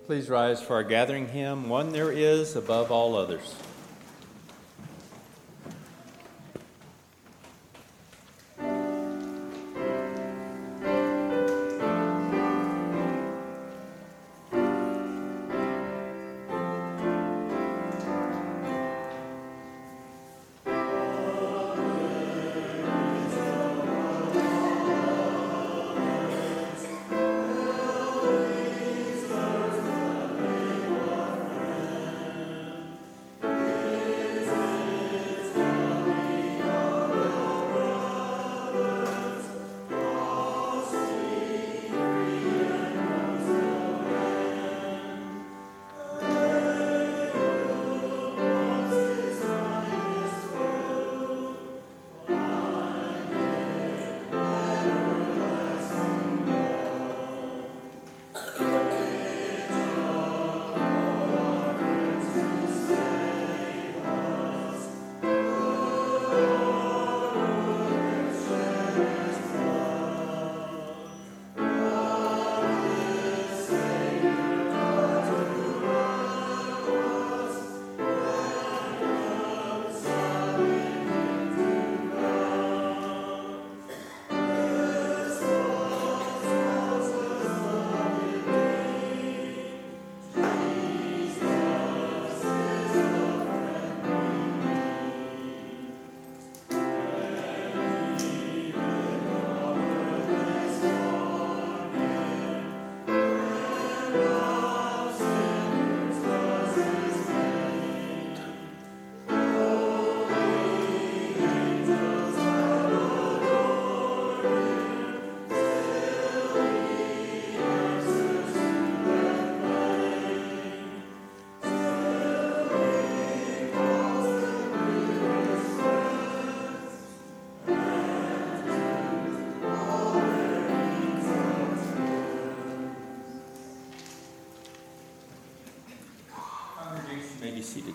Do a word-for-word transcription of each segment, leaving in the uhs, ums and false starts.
please rise for our gathering hymn, One There Is Above All Others. Seated.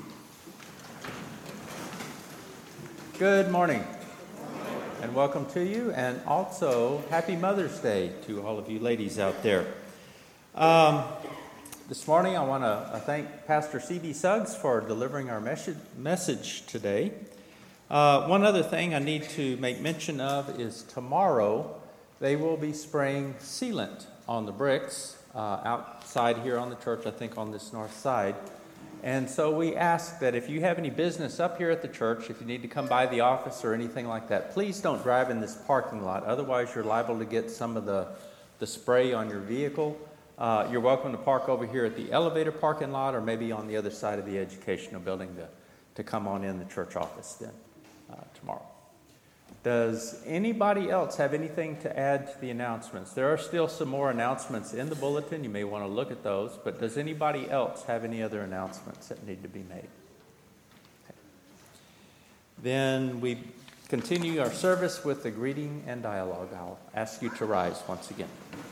Good morning and welcome to you, and also happy Mother's Day to all of you ladies out there. Um, this morning I want to thank Pastor C B Suggs for delivering our mes- message today. Uh, one other thing I need to make mention of is tomorrow they will be spraying sealant on the bricks uh, outside here on the church, I think on this north side. And so we ask that if you have any business up here at the church, if you need to come by the office or anything like that, please don't drive in this parking lot. Otherwise, you're liable to get some of the, the spray on your vehicle. Uh, you're welcome to park over here at the elevator parking lot or maybe on the other side of the educational building to, to come on in the church office then uh, tomorrow. Does anybody else have anything to add to the announcements? There are still some more announcements in the bulletin. You may want to look at those. But does anybody else have any other announcements that need to be made? Okay. Then we continue our service with the greeting and dialogue. I'll ask you to rise once again.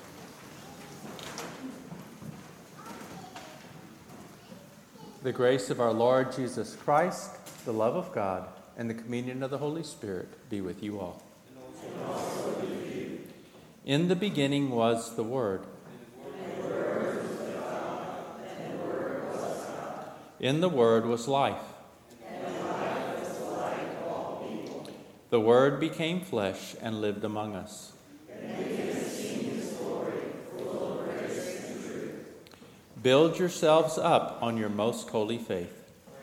The grace of our Lord Jesus Christ, the love of God, and the communion of the Holy Spirit be with you all. And also with you. In the beginning was the Word. And the Word was with God, and the Word was God. In the Word was life. And the life was the light of all people. The Word became flesh and lived among us. And we have seen His glory, full of grace and truth. Build yourselves up on your most holy faith.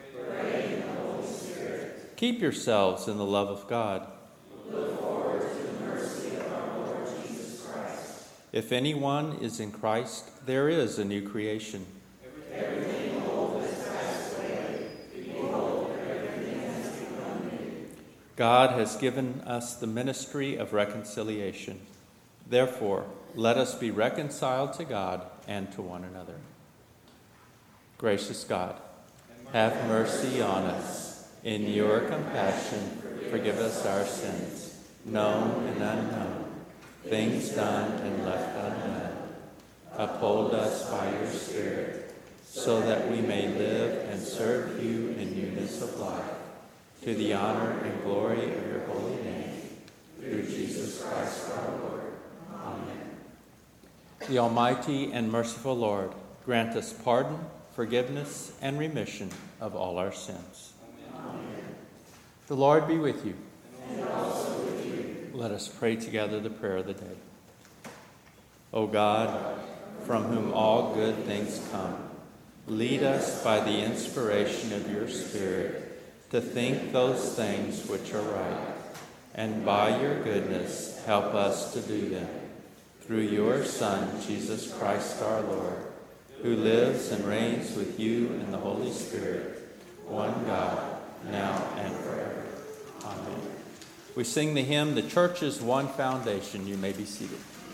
Keep yourselves in the love of God. Look forward to the mercy of our Lord Jesus Christ. If anyone is in Christ, there is a new creation. Everything old has passed away. Behold, everything has become new. God has given us the ministry of reconciliation. Therefore, let us be reconciled to God and to one another. Gracious God, have mercy on us. In your compassion, forgive us our sins, known and unknown, things done and left undone. Uphold us by your Spirit, so that we may live and serve you in newness of life, to the honor and glory of your holy name, through Jesus Christ our Lord. Amen. The Almighty and merciful Lord Grant us pardon, forgiveness, and remission of all our sins. Amen. The Lord be with you. And also with you. Let us pray together the prayer of the day. O God, from whom all good things come, lead us by the inspiration of your Spirit to think those things which are right, and by your goodness help us to do them. Through your Son, Jesus Christ our Lord, who lives and reigns with you in the Holy Spirit, one God, now and forever. Amen. We sing the hymn, "The Church's One Foundation." You may be seated.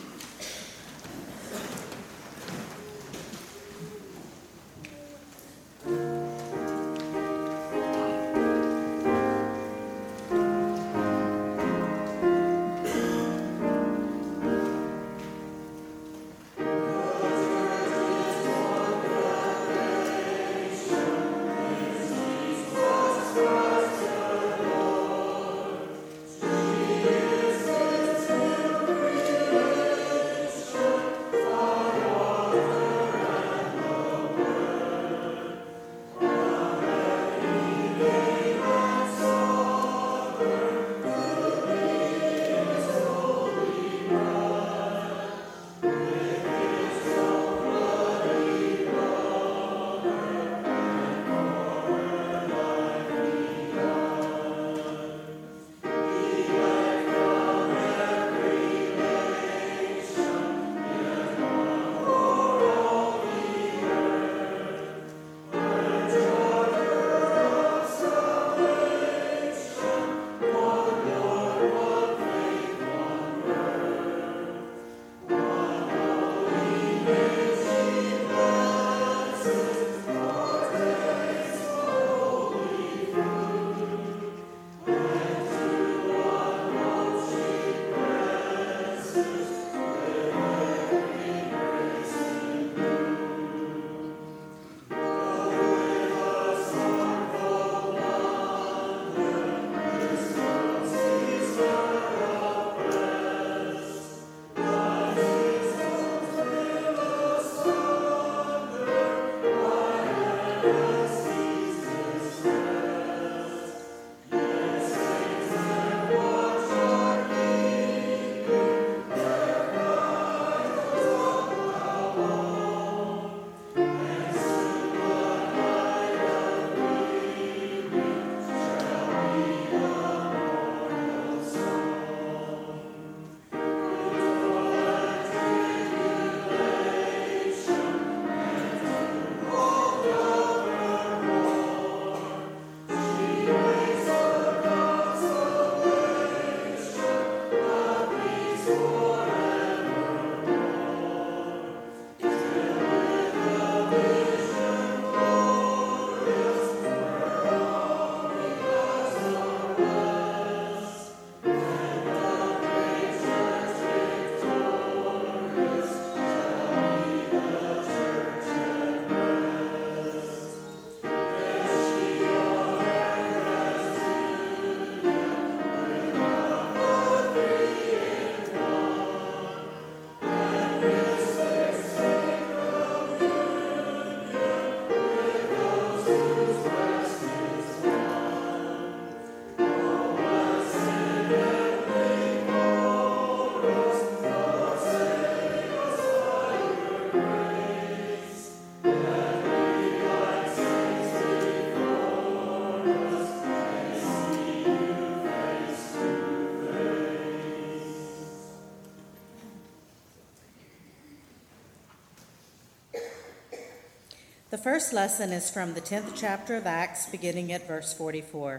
The first lesson is from the tenth chapter of Acts, beginning at verse forty-four.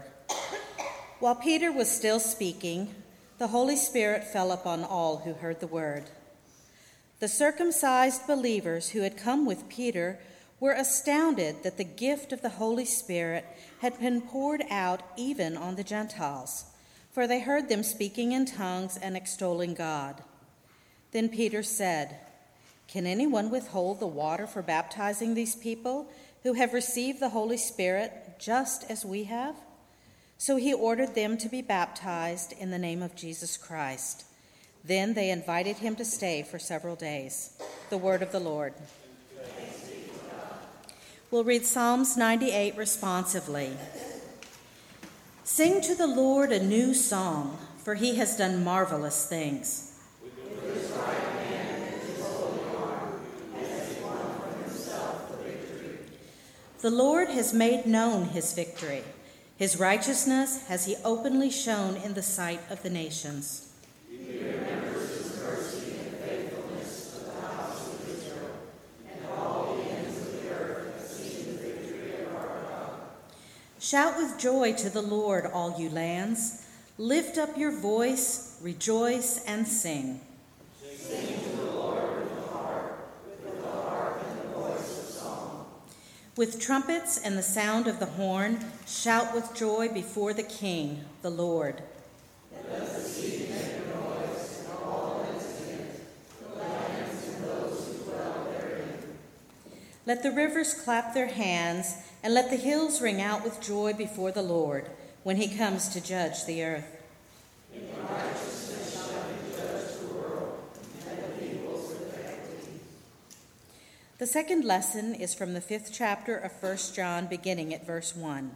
While Peter was still speaking, the Holy Spirit fell upon all who heard the word. The circumcised believers who had come with Peter were astounded that the gift of the Holy Spirit had been poured out even on the Gentiles, for they heard them speaking in tongues and extolling God. Then Peter said, "Can anyone withhold the water for baptizing these people who have received the Holy Spirit just as we have?" So he ordered them to be baptized in the name of Jesus Christ. Then they invited him to stay for several days. The word of the Lord. Thanks be to We'll read Psalms ninety-eight responsively. Sing to the Lord a new song, for he has done marvelous things. With his right hand and his holy arm, has he won for himself the victory. The Lord has made known his victory. His righteousness has he openly shown in the sight of the nations. He remembers his mercy and faithfulness to the house of Israel, and all the ends of the earth have seen the victory of our God. Shout with joy to the Lord, all you lands. Lift up your voice, rejoice, and sing. Sing to the Lord with the harp, with the harp and the voice of song. With trumpets and the sound of the horn, shout with joy before the King, the Lord. Let the sea make a noise, and all that is in it, the lands and those who dwell therein. Let the rivers clap their hands, and let the hills ring out with joy before the Lord, when he comes to judge the earth. In righteousness shall he judge the world, and the peoples perfectly. The second lesson is from the fifth chapter of First John, beginning at verse one.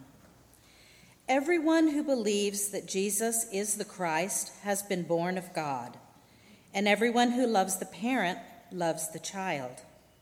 Everyone who believes that Jesus is the Christ has been born of God, and everyone who loves the parent loves the child.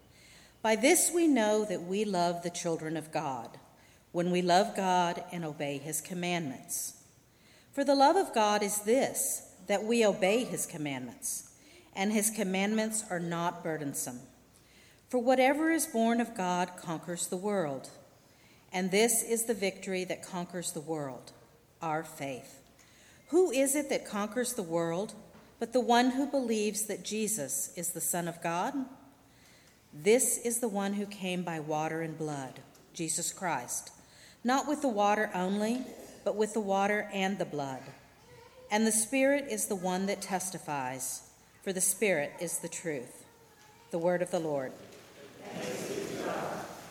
By this we know that we love the children of God, when we love God and obey his commandments. For the love of God is this, that we obey his commandments, and his commandments are not burdensome. For whatever is born of God conquers the world. And this is the victory that conquers the world, our faith. Who is it that conquers the world but the one who believes that Jesus is the Son of God? This is the one who came by water and blood, Jesus Christ, not with the water only, but with the water and the blood. And the Spirit is the one that testifies, for the Spirit is the truth. The word of the Lord. Thanks be to God.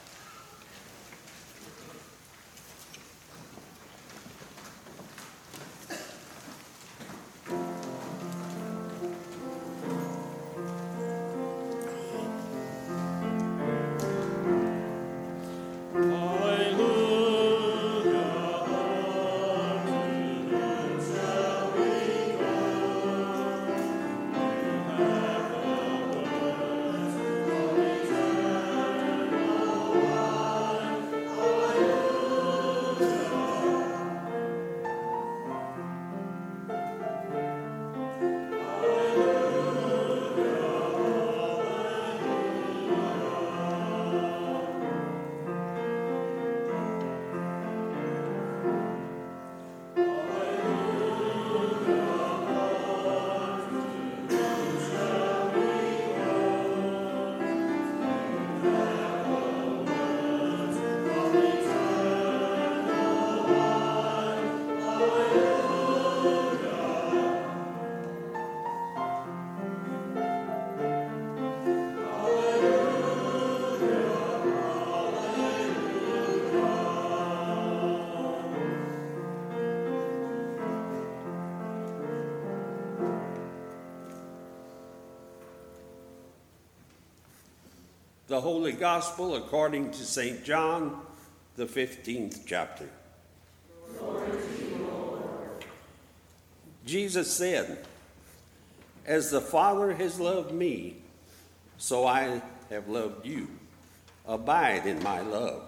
The Holy Gospel according to Saint John, the fifteenth chapter. Glory to you, Lord. Jesus said, "As the Father has loved me, so I have loved you. Abide in my love.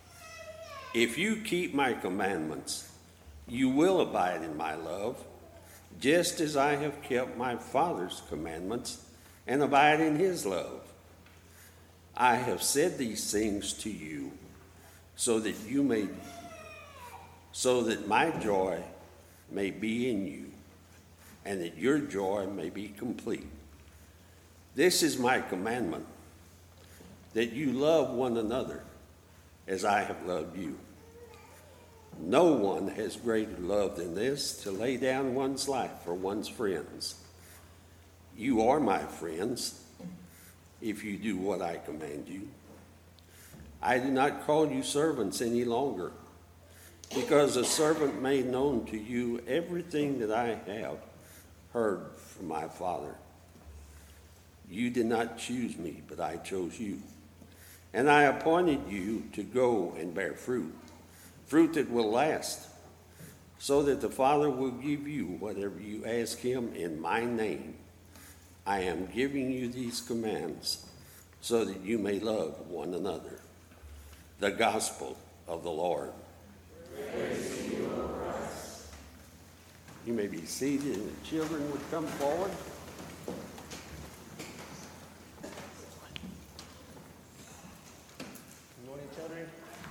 If you keep my commandments, you will abide in my love, just as I have kept my Father's commandments and abide in his love. I have said these things to you so that you may, so that my joy may be in you, and that your joy may be complete. This is my commandment, that you love one another as I have loved you. No one has greater love than this, to lay down one's life for one's friends. You are my friends, if you do what I command you. I do not call you servants any longer, because a servant made known to you everything that I have heard from my Father. You did not choose me, but I chose you, And I appointed you to go and bear fruit, fruit that will last, so that the Father will give you whatever you ask him in my name. I am giving you these commands so that you may love one another. The gospel of the Lord. Praise to you, O Christ. You may be seated, and the children would come forward. Good morning, children.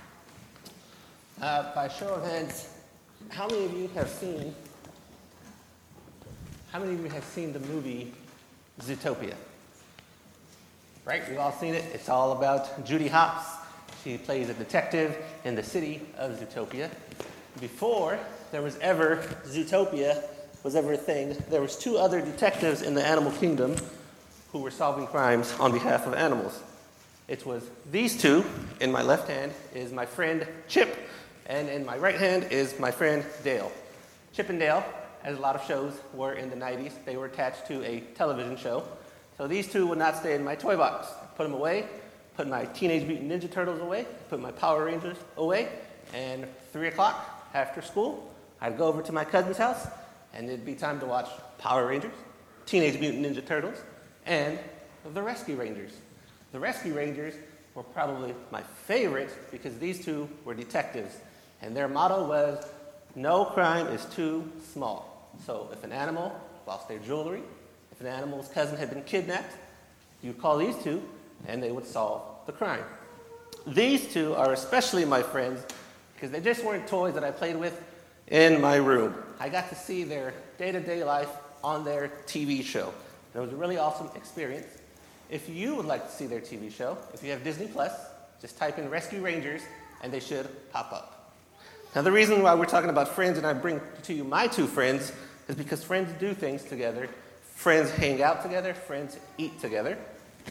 Uh, by show of hands, how many of you have seen, how many of you have seen the movie Zootopia? Right, we've all seen it. It's all about Judy Hopps. She plays a detective in the city of Zootopia. Before there was ever Zootopia was ever a thing, there was two other detectives in the animal kingdom who were solving crimes on behalf of animals. It was these two. In my left hand is my friend Chip, and in my right hand is my friend Dale. Chip and Dale, as a lot of shows were in the nineties, they were attached to a television show. So these two would not stay in my toy box. Put them away, put my Teenage Mutant Ninja Turtles away, put my Power Rangers away, and three o'clock after school, I'd go over to my cousin's house, and it'd be time to watch Power Rangers, Teenage Mutant Ninja Turtles, and the Rescue Rangers. The Rescue Rangers were probably my favorite because these two were detectives, and their motto was, no crime is too small. So if an animal lost their jewelry, if an animal's cousin had been kidnapped, you'd call these two, and they would solve the crime. These two are especially my friends because they just weren't toys that I played with in my room. I got to see their day-to-day life on their T V show. It was a really awesome experience. If you would like to see their T V show, if you have Disney Plus, just type in Rescue Rangers, and they should pop up. Now, the reason why we're talking about friends and I bring to you my two friends is because friends do things together. Friends hang out together. Friends eat together.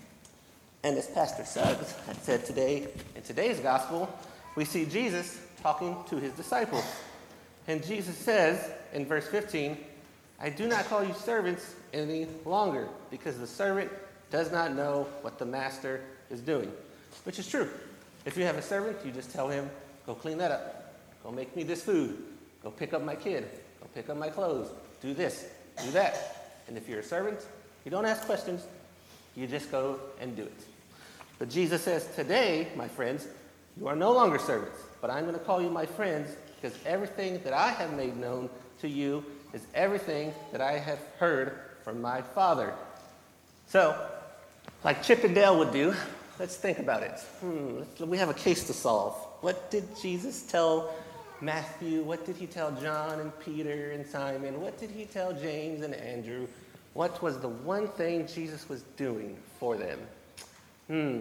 And as Pastor Suggs had said today, in today's gospel, we see Jesus talking to his disciples. And Jesus says in verse fifteen, I do not call you servants any longer, because the servant does not know what the master is doing. Which is true. If you have a servant, you just tell him, go clean that up. Go make me this food. Go pick up my kid. Go pick up my clothes. Do this. Do that. And if you're a servant, you don't ask questions. You just go and do it. But Jesus says, today, my friends, you are no longer servants, but I'm going to call you my friends because everything that I have made known to you is everything that I have heard from my Father. So, like Chip and Dale would do, let's think about it. Hmm, we have a case to solve. What did Jesus tell Matthew? What did he tell John and Peter and Simon? What did he tell James and Andrew? What was the one thing Jesus was doing for them? Hmm.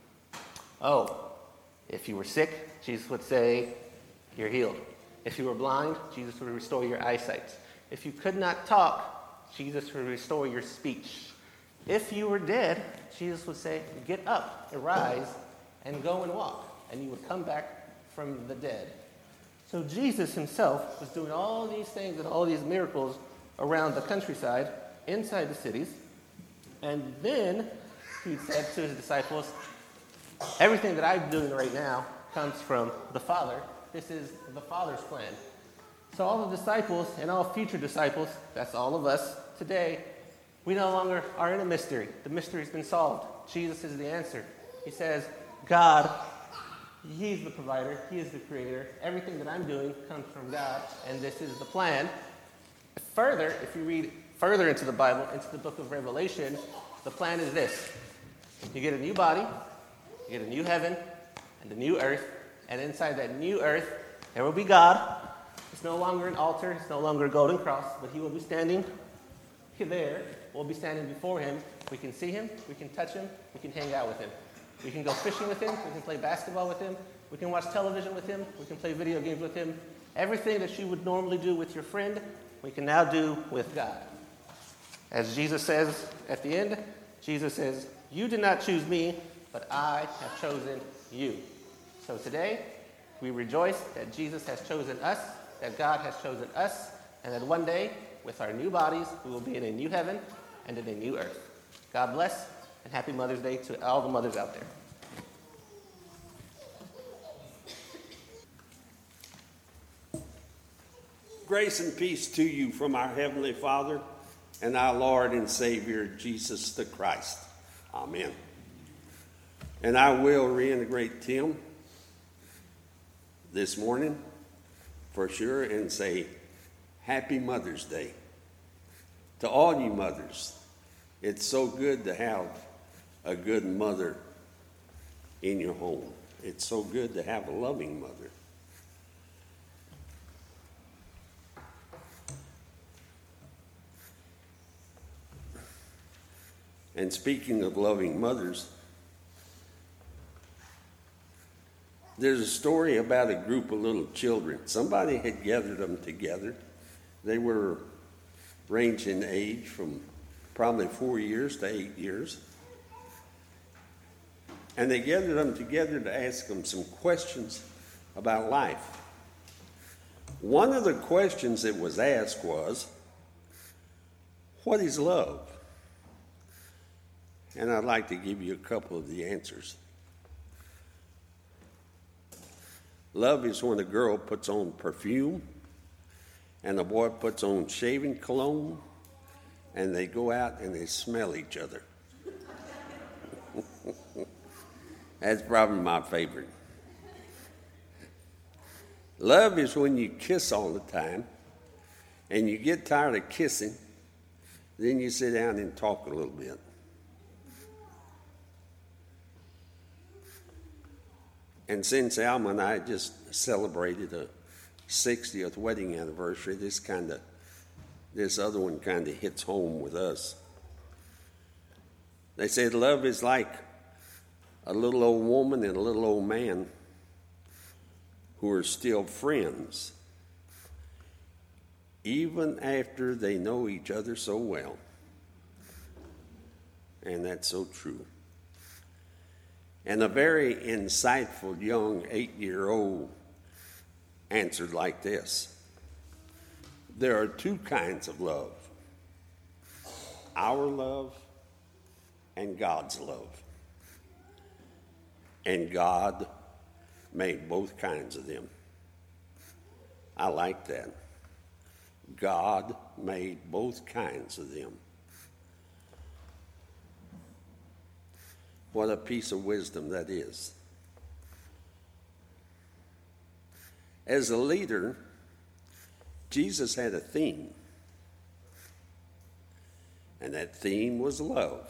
Oh, if you were sick, Jesus would say, you're healed. If you were blind, Jesus would restore your eyesight. If you could not talk, Jesus would restore your speech. If you were dead, Jesus would say, get up, arise, and go and walk. And you would come back from the dead. So Jesus himself was doing all these things and all these miracles around the countryside, inside the cities. And then he said to his disciples, everything that I'm doing right now comes from the Father. This is the Father's plan. So all the disciples and all future disciples, that's all of us today, we no longer are in a mystery. The mystery's been solved. Jesus is the answer. He says, God, he's the provider. He is the creator. Everything that I'm doing comes from God, and this is the plan. Further, if you read further into the Bible, into the book of Revelation, the plan is this. You get a new body, you get a new heaven, and a new earth, and inside that new earth, there will be God. It's no longer an altar, it's no longer a golden cross, but he will be standing there. We'll be standing before him. We can see him, we can touch him, we can hang out with him. We can go fishing with him, we can play basketball with him, we can watch television with him, we can play video games with him. Everything that you would normally do with your friend, we can now do with God. As Jesus says at the end, Jesus says, you did not choose me, but I have chosen you. So today, we rejoice that Jesus has chosen us, that God has chosen us, and that one day, with our new bodies, we will be in a new heaven and in a new earth. God bless, and happy Mother's Day to all the mothers out there. Grace and peace to you from our Heavenly Father and our Lord and Savior, Jesus the Christ. Amen. And I will reintegrate Tim this morning for sure and say Happy Mother's Day to all you mothers. It's so good to have a good mother in your home. It's so good to have a loving mother. And speaking of loving mothers, there's a story about a group of little children. Somebody had gathered them together. They were ranged in age from probably four years to eight years. And they gathered them together to ask them some questions about life. One of the questions that was asked was, what is love? And I'd like to give you a couple of the answers. Love is when a girl puts on perfume and a boy puts on shaving cologne and they go out and they smell each other. That's probably my favorite. Love is when you kiss all the time and you get tired of kissing, then you sit down and talk a little bit. And since Alma and I just celebrated a sixtieth wedding anniversary, this kind of, this other one kind of hits home with us. They said love is like a little old woman and a little old man who are still friends, even after they know each other so well. And that's so true. And a very insightful young eight-year-old answered like this. There are two kinds of love. Our love and God's love. And God made both kinds of them. I like that. God made both kinds of them. What a piece of wisdom that is. As a leader, Jesus had a theme. And that theme was love.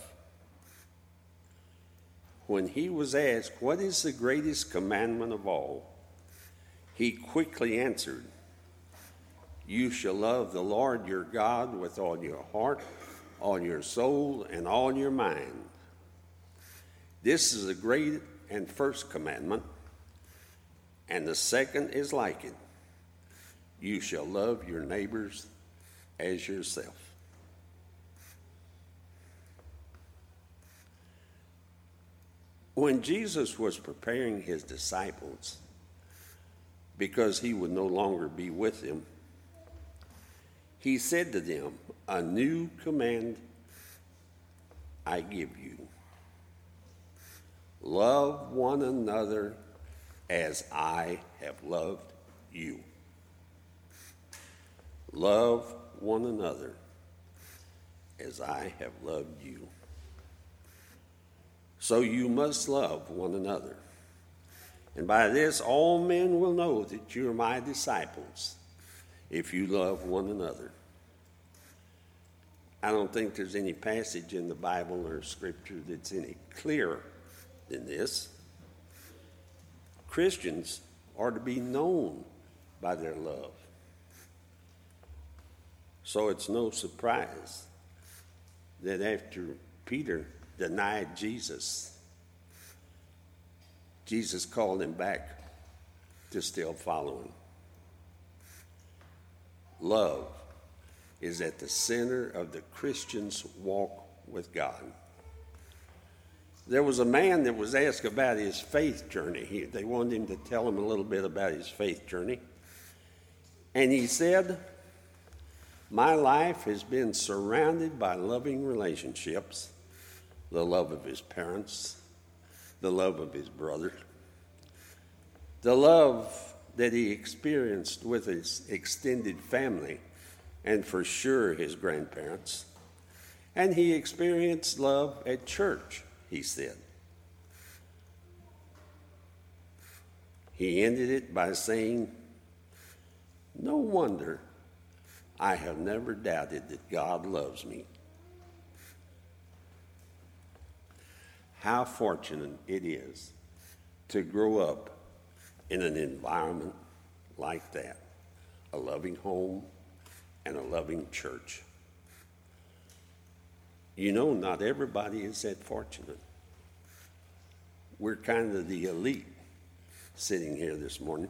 When he was asked, what is the greatest commandment of all? He quickly answered, you shall love the Lord your God with all your heart, all your soul, and all your mind. This is the great and first commandment, and the second is like it. You shall love your neighbors as yourself. When Jesus was preparing his disciples, because he would no longer be with them, he said to them, a new command I give you. Love one another as I have loved you. Love one another as I have loved you. So you must love one another. And by this all men will know that you are my disciples, if you love one another. I don't think there's any passage in the Bible or Scripture that's any clearer than this. Christians are to be known by their love. So it's no surprise that after Peter denied Jesus, Jesus called him back to still follow him. Love is at the center of the Christian's walk with God. There was a man that was asked about his faith journey. He, they wanted him to tell him a little bit about his faith journey. And he said, my life has been surrounded by loving relationships, the love of his parents, the love of his brother, the love that he experienced with his extended family and for sure his grandparents. And he experienced love at church, he said. He ended it by saying, "No wonder I have never doubted that God loves me." How fortunate it is to grow up in an environment like that, a loving home and a loving church. You know, not everybody is that fortunate. We're kind of the elite sitting here this morning.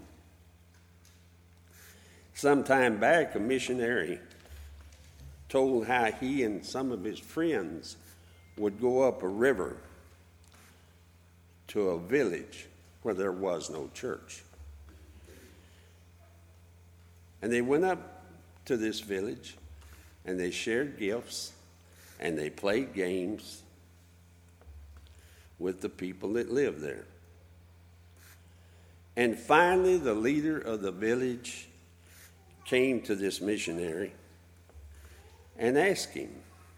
Some time back, a missionary told how he and some of his friends would go up a river to a village where there was no church. And they went up to this village, and they shared gifts, and they played games with the people that lived there. And finally, the leader of the village came to this missionary and asked him,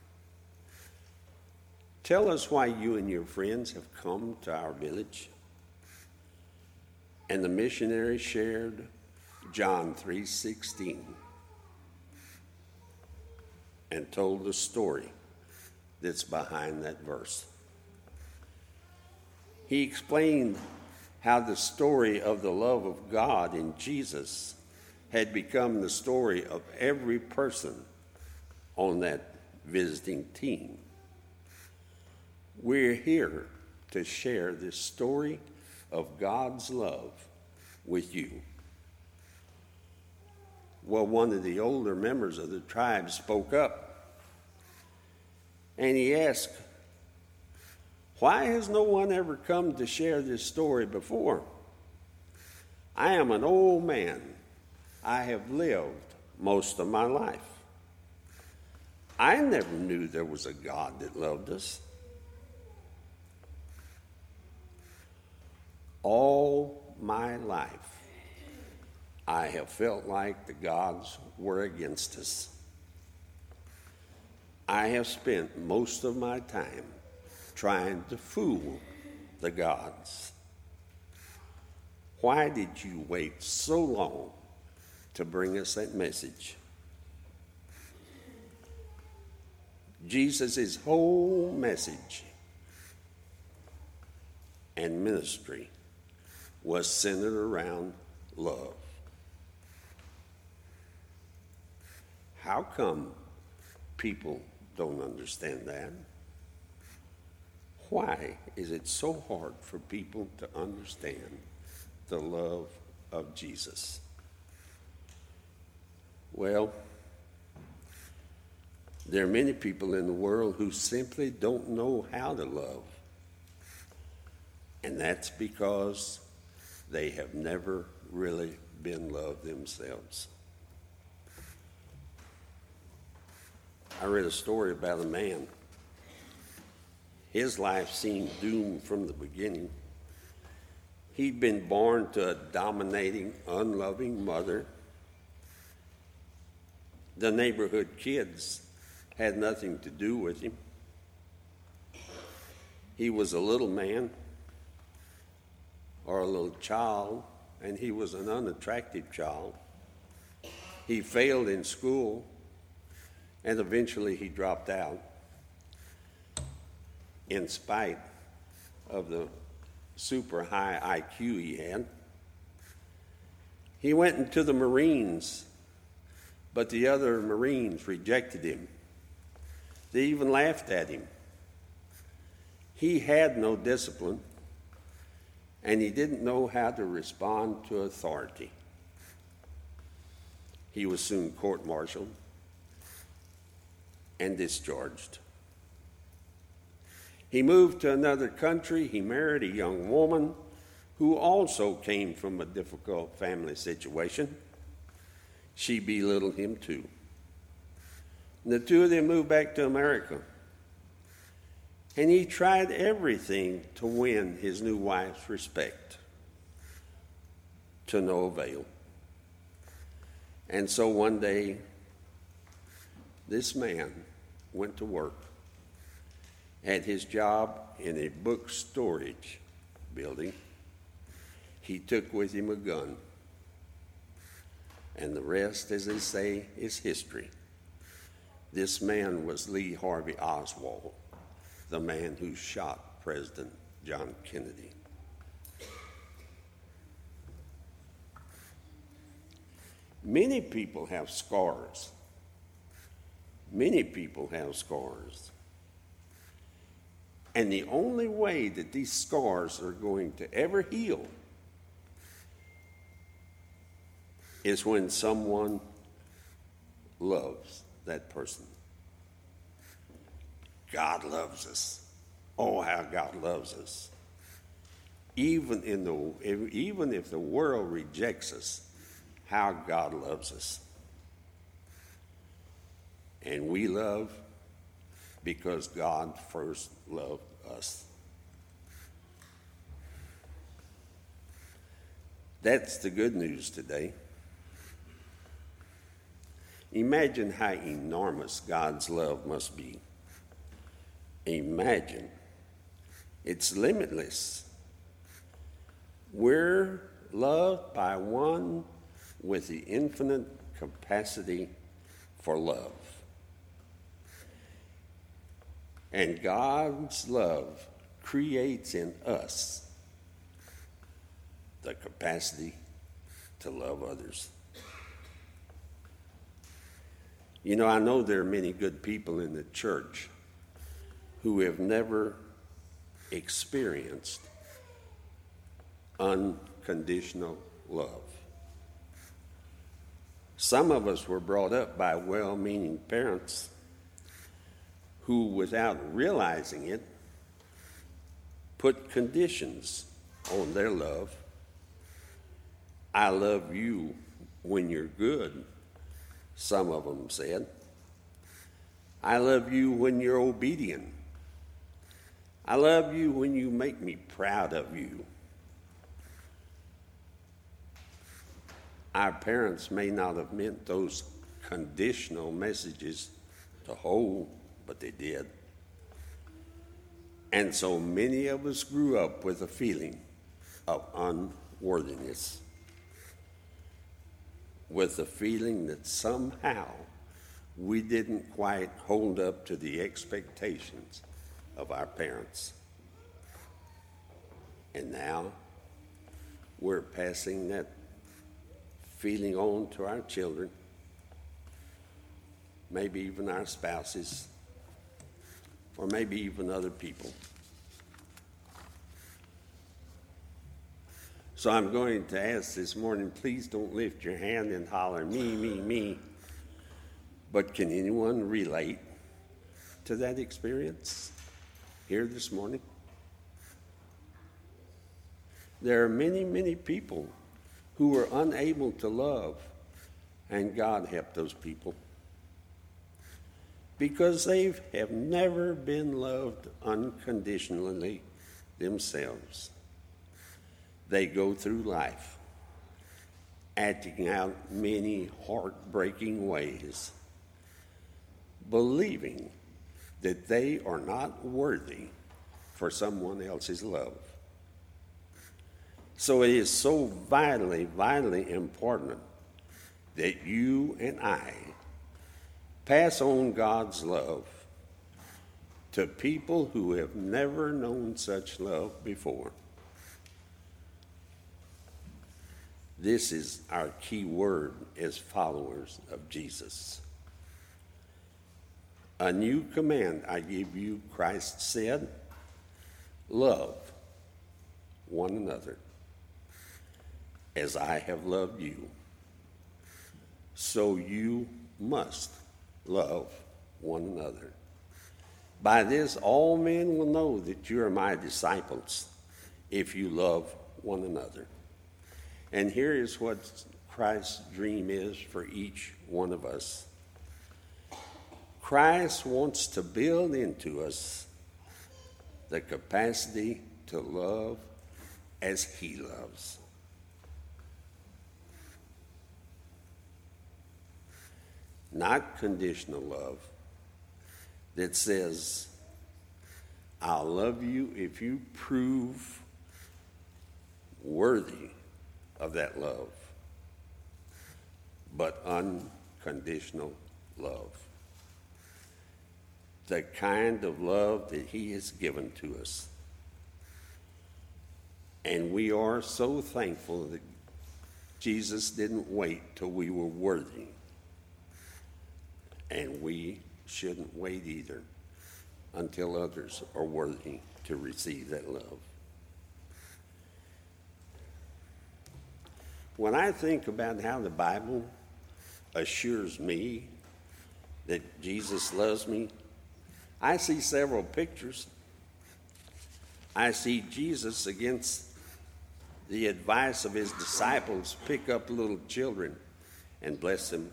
"Tell us why you and your friends have come to our village." And the missionary shared John three sixteen and told the story that's behind that verse. He explained how the story of the love of God in Jesus had become the story of every person on that visiting team. We're here to share this story of God's love with you. Well, one of the older members of the tribe spoke up, and he asked, "Why has no one ever come to share this story before? I am an old man. I have lived most of my life. I never knew there was a God that loved us. All my life, I have felt like the gods were against us. I have spent most of my time trying to fool the gods. Why did you wait so long to bring us that message?" Jesus' whole message and ministry was centered around love. How come people don't understand that? Why is it so hard for people to understand the love of Jesus? Well, there are many people in the world who simply don't know how to love. And that's because they have never really been loved themselves. I read a story about a man. His life seemed doomed from the beginning. He'd been born to a dominating, unloving mother. The neighborhood kids had nothing to do with him. He was a little man or a little child, and he was an unattractive child. He failed in school, and eventually he dropped out in spite of the super high I Q he had. He went into the Marines, but the other Marines rejected him. They even laughed at him. He had no discipline, and he didn't know how to respond to authority. He was soon court-martialed and discharged. He moved to another country. He married a young woman who also came from a difficult family situation. She belittled him too. And the two of them moved back to America. And he tried everything to win his new wife's respect. to no avail. And so one day, this man went to work at his job in a book storage building. He took with him a gun. And the rest, as they say, is history. This man was Lee Harvey Oswald, the man who shot President John Kennedy. Many people have scars. Many people have scars. And the only way that these scars are going to ever heal is when someone loves that person. God loves us. Oh, how God loves us. Even in the even if the world rejects us, how God loves us. And we love because God first loved us. That's the good news today. Imagine how enormous God's love must be. Imagine. It's limitless. We're loved by one with the infinite capacity for love. And God's love creates in us the capacity to love others. You know, I know there are many good people in the church who have never experienced unconditional love. Some of us were brought up by well-meaning parents who, without realizing it, put conditions on their love. I love you when you're good, some of them said. I love you when you're obedient. I love you when you make me proud of you. Our parents may not have meant those conditional messages to hold, but they did. And so many of us grew up with a feeling of unworthiness, with the feeling that somehow we didn't quite hold up to the expectations of our parents. And now we're passing that feeling on to our children, maybe even our spouses, or maybe even other people. So I'm going to ask this morning, please don't lift your hand and holler, me, me, me. But can anyone relate to that experience here this morning? There are many, many people who were unable to love, and God helped those people because they have never been loved unconditionally themselves. They go through life acting out many heartbreaking ways, believing that they are not worthy for someone else's love. So it is so vitally, vitally important that you and I pass on God's love to people who have never known such love before. This is our key word as followers of Jesus. A new command I give you, Christ said, love one another as I have loved you. So you must love one another. By this, all men will know that you are my disciples, if you love one another. And here is what Christ's dream is for each one of us. Christ wants to build into us the capacity to love as he loves. not conditional love, that says, I'll love you if you prove worthy of that love, but unconditional love. The kind of love that he has given to us. And we are so thankful that Jesus didn't wait till we were worthy. And we shouldn't wait either until others are worthy to receive that love. When I think about how the Bible assures me that Jesus loves me, I see several pictures. I see Jesus against the advice of his disciples pick up little children and bless them.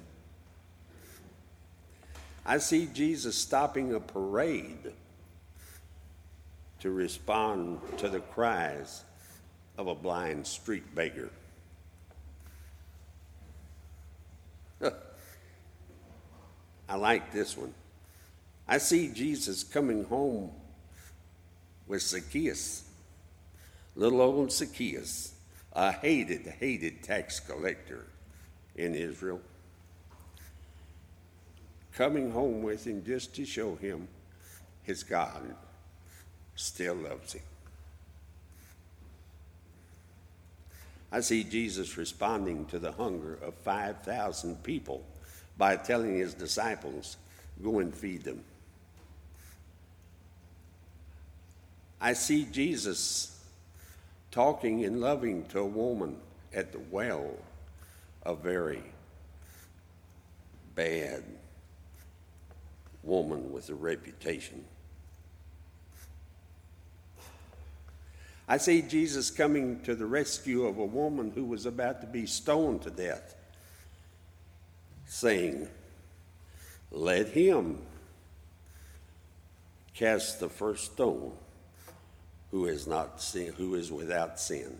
I see Jesus stopping a parade to respond to the cries of a blind street beggar. I like this one. I see Jesus coming home with Zacchaeus, little old Zacchaeus, a hated, hated tax collector in Israel, coming home with him just to show him his God still loves him. I see Jesus responding to the hunger of five thousand people by telling his disciples, go and feed them. I see Jesus talking and loving to a woman at the well, a very bad woman with a reputation. I see Jesus coming to the rescue of a woman who was about to be stoned to death, saying, let him cast the first stone who is not sin, who is without sin.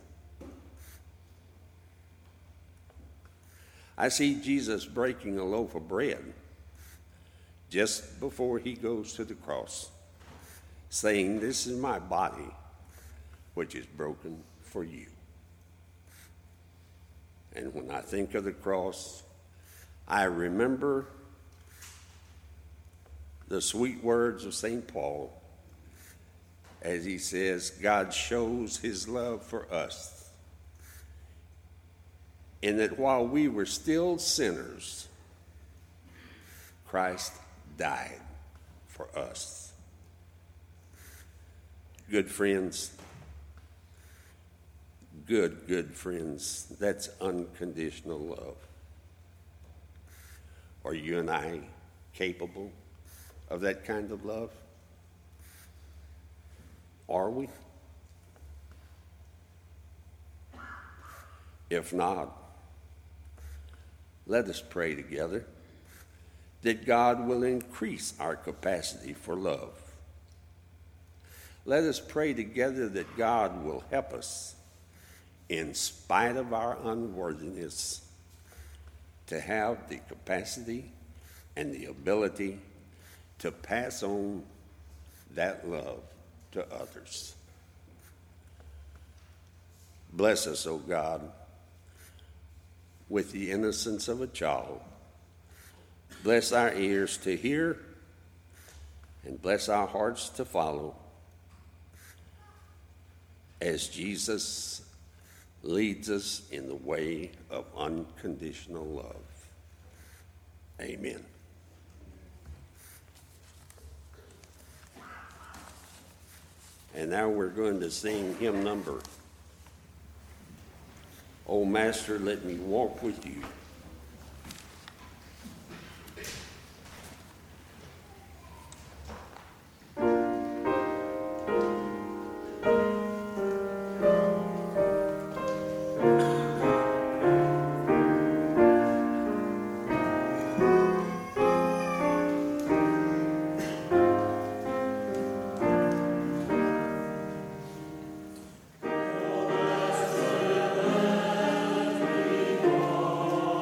I see Jesus breaking a loaf of bread just before he goes to the cross, saying, this is my body, which is broken for you. And when I think of the cross, I remember the sweet words of Saint Paul as he says, God shows his love for us in that while we were still sinners, Christ died for us. Good friends, good, good friends, that's unconditional love. Are you and I capable of that kind of love? Are we? If not, let us pray together that God will increase our capacity for love. Let us pray together that God will help us, in spite of our unworthiness, to have the capacity and the ability to pass on that love to others. Bless us, O God, with the innocence of a child. Bless our ears to hear, and bless our hearts to follow, as Jesus leads us in the way of unconditional love. Amen. And now we're going to sing hymn number, O Master, Let Me Walk With You. Oh,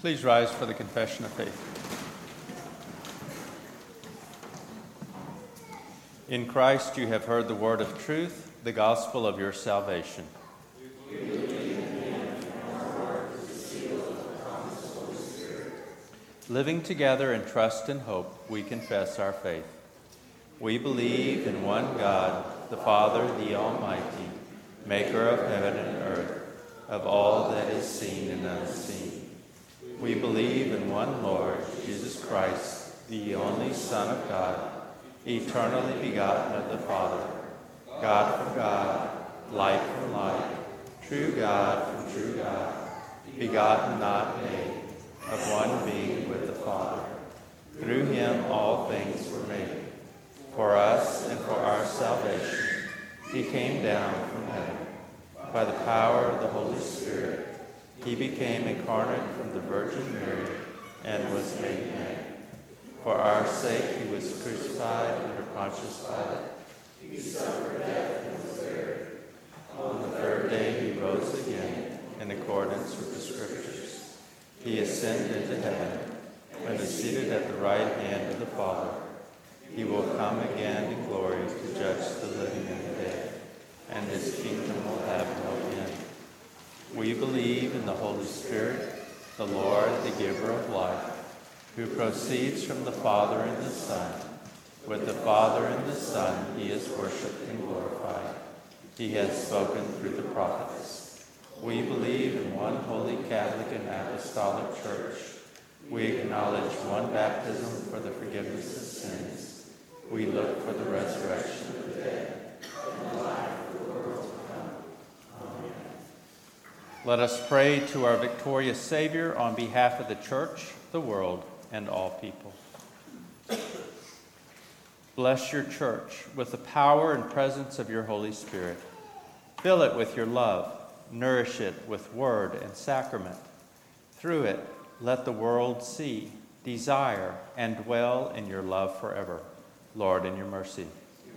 Please rise for the confession of faith. In Christ you have heard the word of truth, the gospel of your salvation. Living together in trust and hope, we confess our faith. We believe in one God, the Father, the Almighty, maker of heaven and earth, of all that is seen and unseen. We believe in one Lord, Jesus Christ, the only Son of God, eternally begotten of the Father, God from God, light from light, true God from true God, begotten, not made, of one being with the Father. Through him all things were made. For us and for our salvation, he came down from heaven. By the power of the Holy Spirit, he became incarnate from the Virgin Mary and was made man. For our sake he was crucified under Pontius Pilate. He suffered death and was buried. On the third day he rose again in accordance with the Scriptures. He ascended into heaven and is seated at the right hand of the Father. He will come again in glory to judge the living and the dead, and his kingdom will have no end. We believe in the Holy Spirit, the Lord, the giver of life, who proceeds from the Father and the Son. With the Father and the Son he is worshipped and glorified. He has spoken through the prophets. We believe in one holy Catholic and apostolic church. We acknowledge one baptism for the forgiveness of sins. We look for the resurrection of the dead and the life of the world to come. Amen. Let us pray to our victorious Savior on behalf of the church, the world, and all people. Bless your church with the power and presence of your Holy Spirit. Fill it with your love. Nourish it with word and sacrament. Through it, let the world see, desire, and dwell in your love forever. Lord, in your mercy.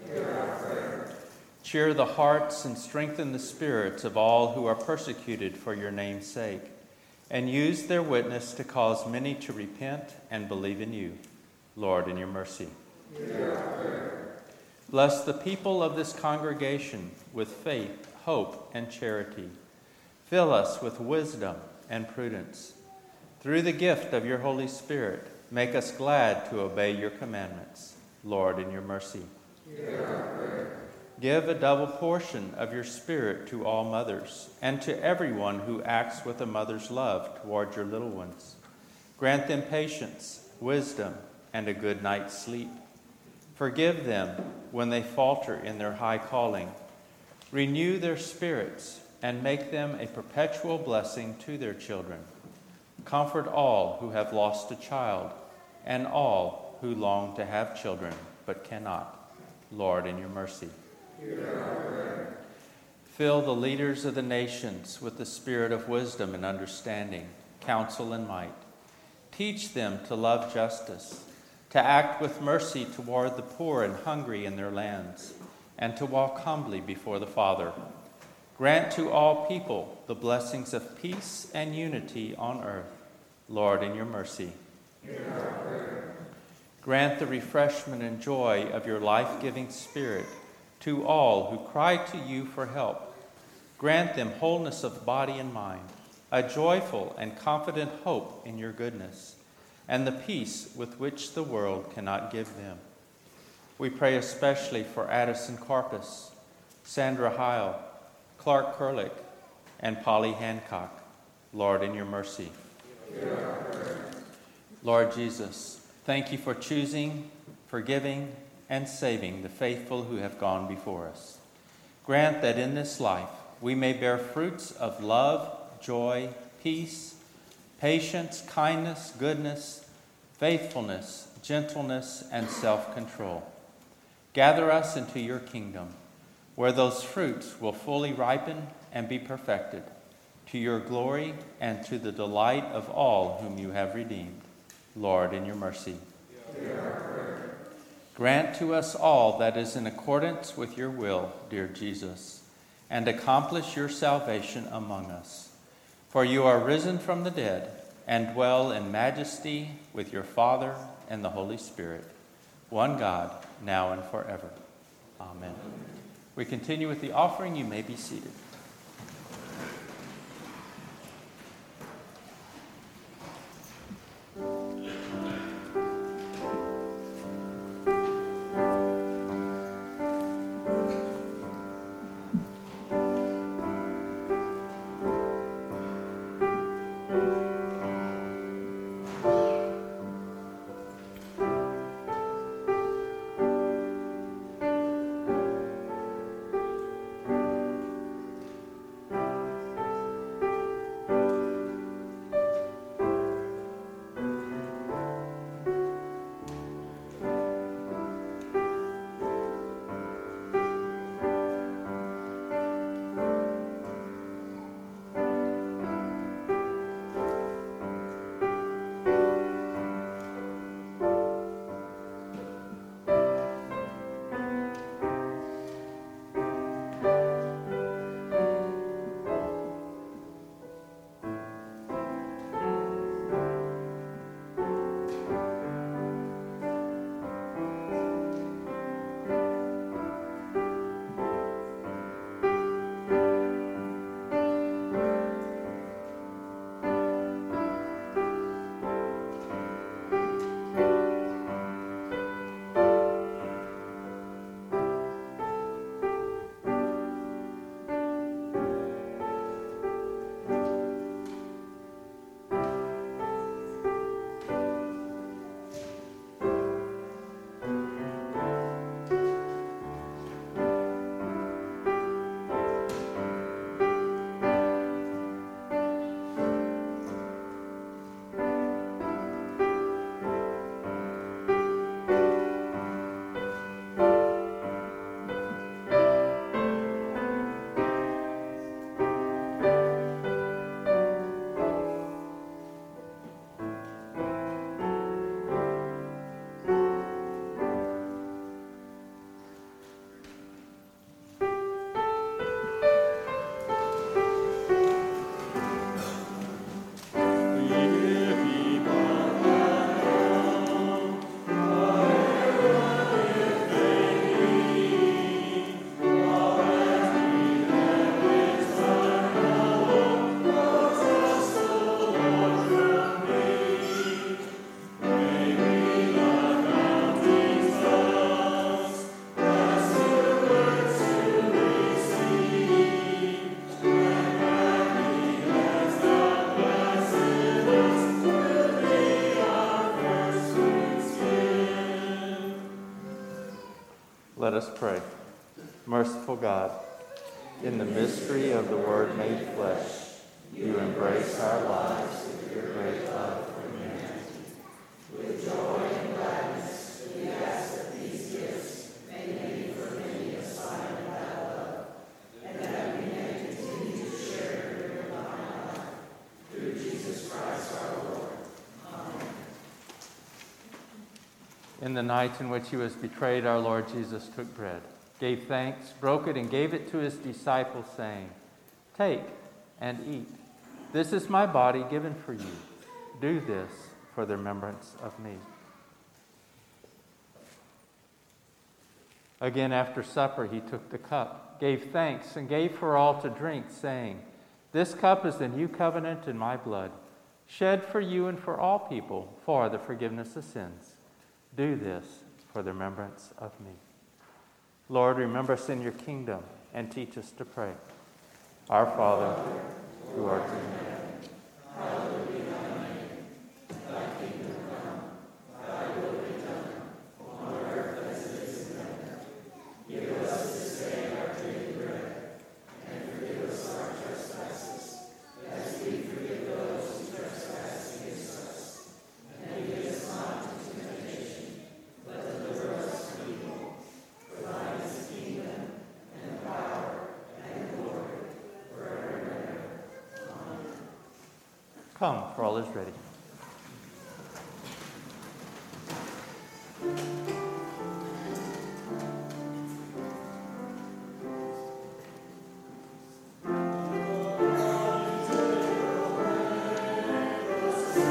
Cheer the hearts and strengthen the spirits of all who are persecuted for your name's sake, and use their witness to cause many to repent and believe in you. Lord, in your mercy. Bless the people of this congregation with faith, hope, and charity. Fill us with wisdom and prudence. Through the gift of your Holy Spirit, make us glad to obey your commandments. Lord, in your mercy. Give a double portion of your Spirit to all mothers and to everyone who acts with a mother's love toward your little ones. Grant them patience, wisdom, and a good night's sleep. Forgive them when they falter in their high calling. Renew their spirits and make them a perpetual blessing to their children. Comfort all who have lost a child and all who long to have children but cannot. Lord, in your mercy. Fill the leaders of the nations with the spirit of wisdom and understanding, counsel and might. Teach them to love justice, to act with mercy toward the poor and hungry in their lands, and to walk humbly before the Father. Grant to all people the blessings of peace and unity on earth. Lord, in your mercy. Grant the refreshment and joy of your life-giving Spirit to all who cry to you for help. Grant them wholeness of body and mind, a joyful and confident hope in your goodness, and the peace with which the world cannot give them. We pray especially for Addison Carpus, Sandra Heil, Clark Kurlick, and Polly Hancock. Lord, in your mercy. Lord Jesus, thank you for choosing, forgiving, and saving the faithful who have gone before us. Grant that in this life we may bear fruits of love, joy, peace, patience, kindness, goodness, faithfulness, gentleness, and self-control. Gather us into your kingdom, where those fruits will fully ripen and be perfected, to your glory and to the delight of all whom you have redeemed. Lord, in your mercy. Grant to us all that is in accordance with your will, dear Jesus, and accomplish your salvation among us. For you are risen from the dead, and dwell in majesty with your Father and the Holy Spirit, one God, now and forever. Amen. We continue with the offering. You may be seated. Let us pray. Merciful God, in the mystery of the Word made flesh, you embrace our lives with your great love for humanity. With joy and gladness, we ask that these gifts may be for many a sign of that love, and that we may continue to share in your divine life. Through Jesus Christ our Lord. Amen. In the night in which he was betrayed, our Lord Jesus took bread, gave thanks, broke it, and gave it to his disciples, saying, "Take and eat. This is my body given for you. Do this for the remembrance of me." Again, after supper, he took the cup, gave thanks, and gave for all to drink, saying, "This cup is the new covenant in my blood, shed for you and for all people for the forgiveness of sins. Do this for the remembrance of me." Lord, remember us in your kingdom and teach us to pray. Our Father, who art in heaven, hallowed be thy name. Thy kingdom come, thy will be done, on earth as it is in heaven. Give us this day our daily bread, and forgive us our trespasses, as we forgive those who trespass against us. And lead us not into temptation, but deliver us from evil. For thine is the kingdom, and the power, and the glory, forever and ever. Amen. Come, for all is ready. Thank you.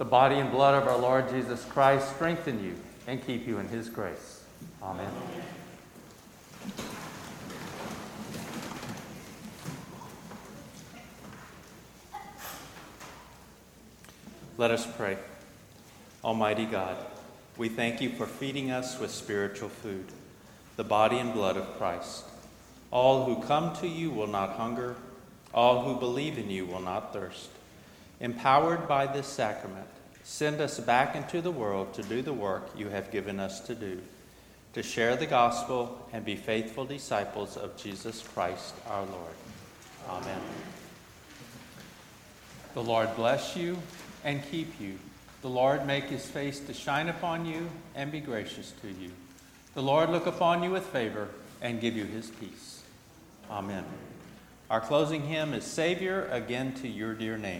body and blood of our Lord Jesus Christ strengthen you and keep you in his grace. Amen. Let us pray. Almighty God, we thank you for feeding us with spiritual food, the body and blood of Christ. All who come to you will not hunger. All who believe in you will not thirst. Empowered by this sacrament, send us back into the world to do the work you have given us to do, to share the gospel and be faithful disciples of Jesus Christ our Lord. Amen. The Lord bless you and keep you. The Lord make his face to shine upon you and be gracious to you. The Lord look upon you with favor and give you his peace. Amen. Our closing hymn is Savior, again to your dear name.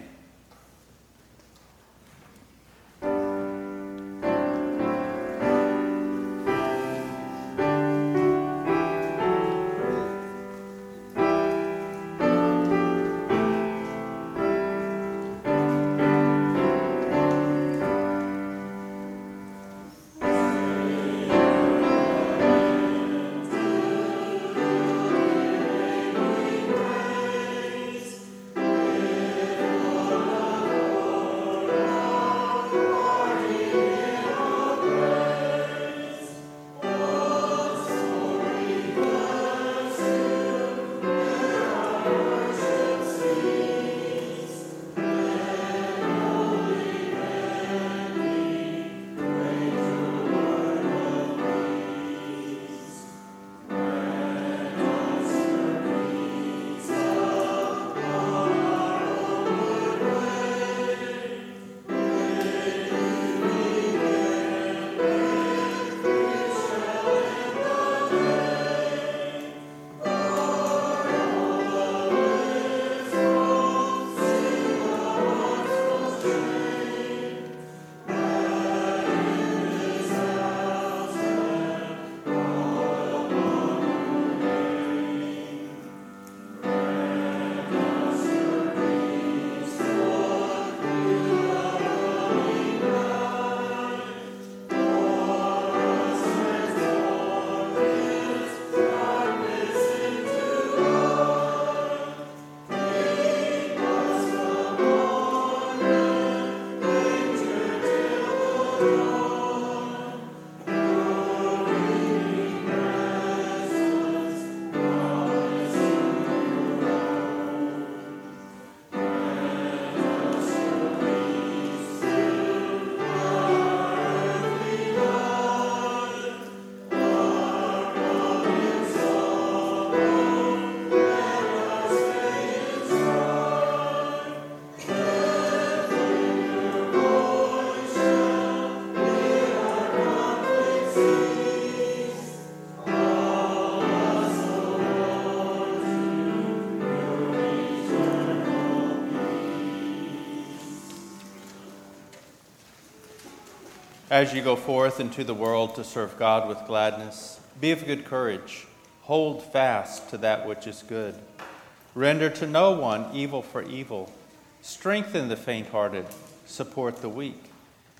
As you go forth into the world to serve God with gladness, be of good courage. Hold fast to that which is good. Render to no one evil for evil. Strengthen the faint-hearted. Support the weak.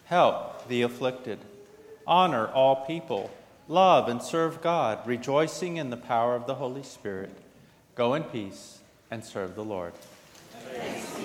Help the afflicted. Honor all people. Love and serve God, rejoicing in the power of the Holy Spirit. Go in peace and serve the Lord. Thanks.